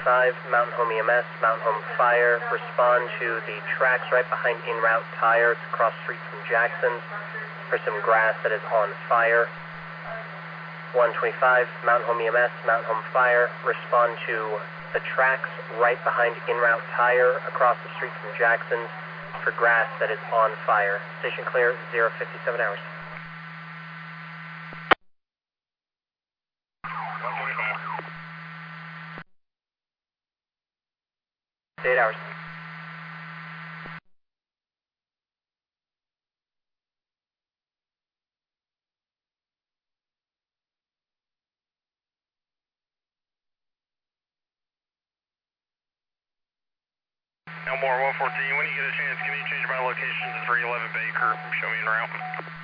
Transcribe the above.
5, Mountain Home EMS, Mountain Home Fire, respond to the tracks right behind En Route Tire. It's across the street from Jackson's for some grass that is on fire. 125, Mountain Home EMS, Mountain Home Fire, respond to the tracks right behind En Route Tire across the street from Jackson's for grass that is on fire. Station clear, 057 hours. 8 hours. Elmore 114, when you get a chance, can you change my location to 311 Baker? Show me en route.